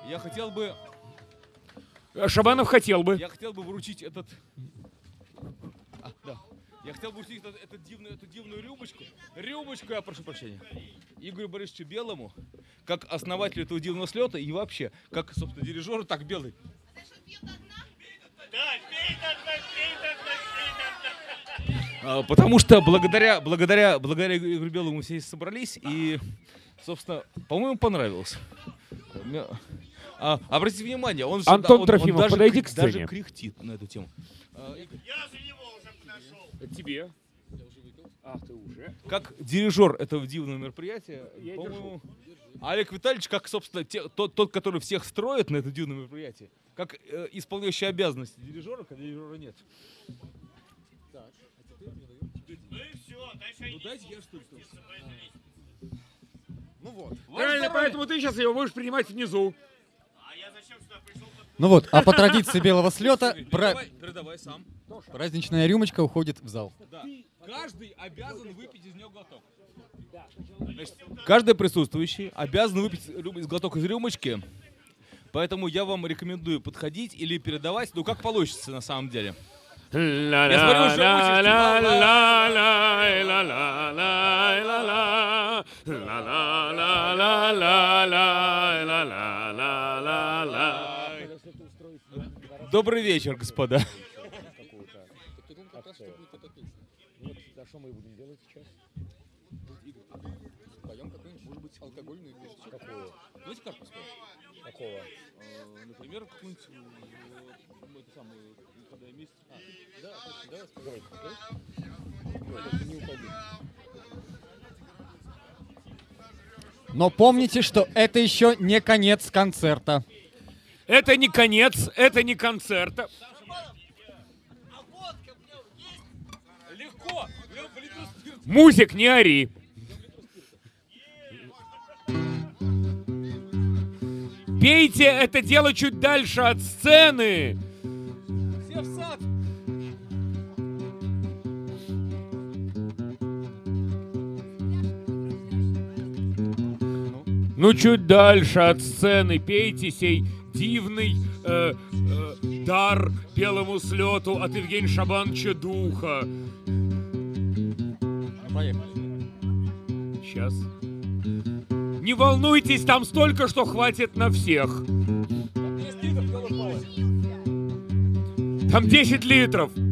Я хотел бы... Шабанов хотел бы. Я хотел бы вручить этот... Да. Я хотел бы вручить эту дивную рюмочку. Рюмочку, я прошу прощения. Игорю Борисовичу Белому, как основателю этого дивного слета и вообще, как, собственно, дирижеру, так, Белый. Потому что благодаря Игорю Белому мы все собрались и, собственно, по-моему, понравилось. Обратите внимание, он же Антон Трофимов, подойди к сцене. даже кряхтит на эту тему. Я за него уже нашел. Тебе. Ах, ты уже. Как дирижер этого дивного мероприятия, по-моему, Олег Витальевич, как, собственно, тот, который всех строит на это дивное мероприятие, как исполняющий обязанности дирижера, когда дирижера нет. Так, а теперь мне даем. Ну и все, дальше Ну дайте я что ли. Ну вот. Правильно, поэтому ты сейчас его будешь принимать внизу. А я зачем сюда пришел? Ну вот, а по традиции белого слета Передавай сам. праздничная рюмочка уходит в зал. Да. Каждый обязан выпить из нее глоток. Значит, каждый присутствующий обязан выпить глоток из рюмочки. Поэтому я вам рекомендую подходить или передавать, ну как получится на самом деле. Я смотрю, Добрый вечер, господа. Что мы будем делать сейчас? Поем какую-нибудь, может быть, алкогольную песню. Какую? Давайте карту споем. Какого? Например, какую-нибудь эту самую «Выходная месяц». Да, давай споем. Не упади. Но помните, что это еще не конец концерта. Это не конец, это не концерт. Легко! Музик, не ори. Пейте это дело чуть дальше от сцены. Все в сад! Ну, чуть дальше от сцены пейте сей дивный дар белому слету от Евгения Шабановича Духа. Поехали. Сейчас. Не волнуйтесь, там столько, что хватит на всех. Там 10 литров.